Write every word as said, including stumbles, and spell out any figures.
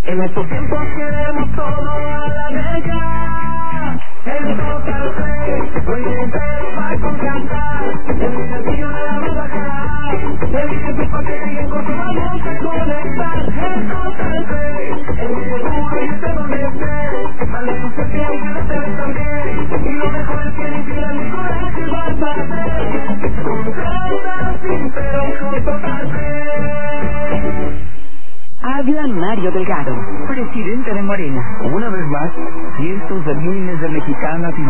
En estos tiempos queremos todo a la vez ya. El Total Play, hoy entero para contratar. El desafío de la vida bajar. Elige tu paquete y en corto vamos a conectar. El Total Play, el seguro y esté donde estés. Dale tu suerte y quédate también. Y lo mejor es que ni siquiera mi coraje vas a hacer. Contrata sin pero con Total Play. Habla Mario Delgado, presidente de Morena. Una vez más, cientos de miles de mexicanas y